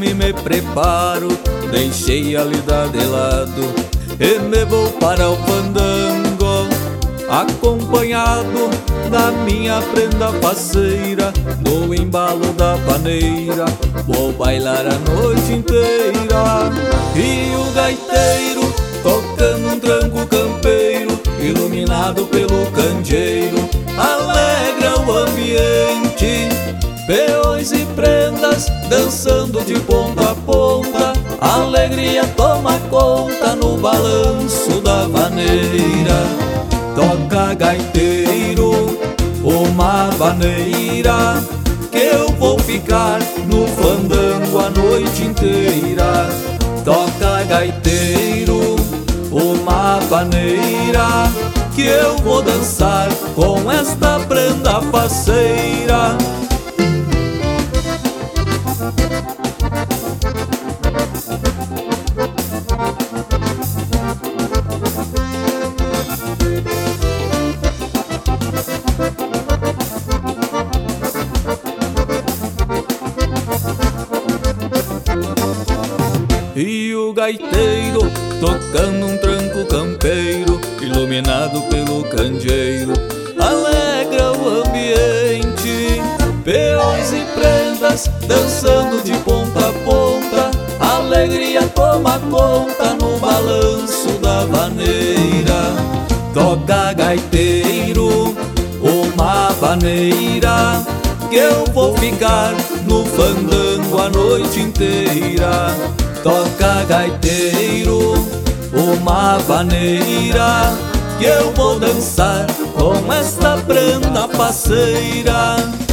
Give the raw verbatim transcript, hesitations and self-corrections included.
me me preparo, deixei a lida de lado e me vou para o fandango, acompanhado da minha prenda faceira. No embalo da paneira vou bailar a noite inteira. E o gaiteiro tocando um tranco campeiro, iluminado pelo candeeiro, alegra o ambiente. Peões e prendas dançando de ponta a ponta, alegria toma conta no balanço da vaneira. Toca gaiteiro uma vaneira, que eu vou ficar no fandango a noite inteira. Toca gaiteiro uma vaneira, que eu vou dançar com esta prenda faceira. E o gaiteiro tocando um tranco campeiro, iluminado pelo candeeiro, alegra o ambiente. Peões e prendas dançando de ponta a ponta, alegria toma conta no balanço da vaneira. Toca gaiteiro uma vaneira, que eu vou ficar no fandango a noite inteira. Toca gaiteiro uma vaneira, que eu vou dançar com esta prenda faceira.